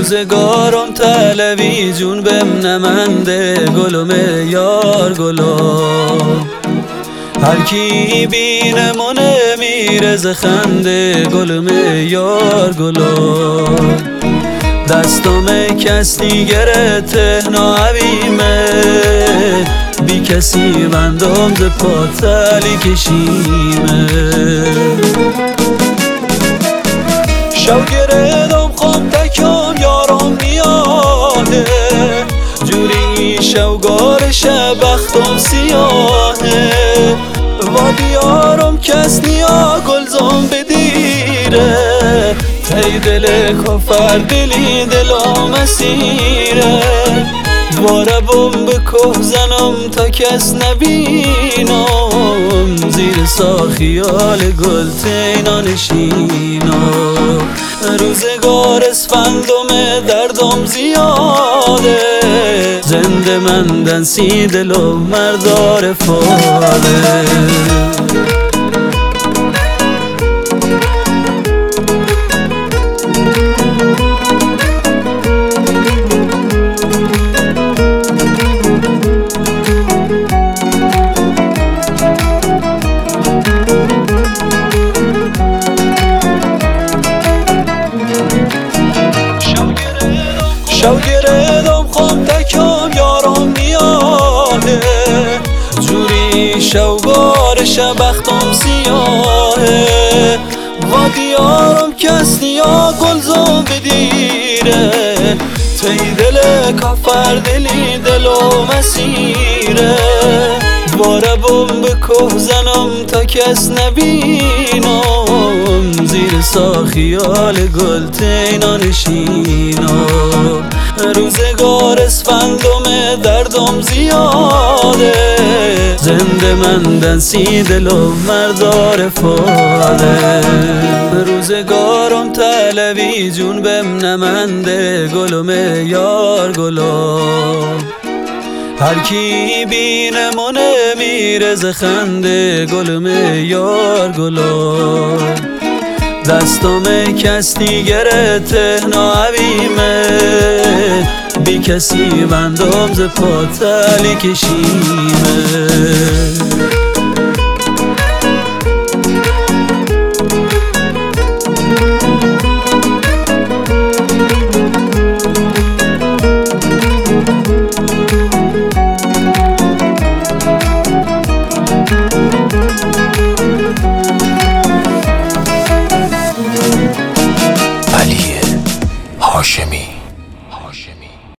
روزگارم تلویزیون بهم نمنده گلم یار گلم، هر کی بینمونه میرز خنده گلم یار گلم. دستم کس دیگره تهنا عویمه، بی کسی بندم ز پاتلی کشیمه. شو گردم خواب تکم یارم میاده، جوری شوگار شبختم سیاهه. و دیارم کس نیا گلزم بدیره، تی دل کفر دلی دلم اسیره. دواره بم به که زنم تا کس نبینم، زیر ساخیال گل تینا نشینم. روزگار اسفندم دردم زیاده، زنده مندن سی دل و مردار فاده. شو گردم خواب تکم یارم میاده، جوری شوگار شبختم سیاهه. و دیارم کس نیا گلزم بدیره، تی دل کافر دلی دلم اسیره. دواره بم به که زنم تا کس نبینم، زیر ساخیال گل تینا نشینم. روزگار اسفندم دردم زیاده، زنده مندن سی دل و مردار فاده. روزگارم تلویزیون بهم نمنده گلم یار گلم، هر کی بینمونه میرز خنده گلم یار گلم. دستم کس دیگره تهنا عویمه، بی کسی بندم ز پاتلی کشیمه.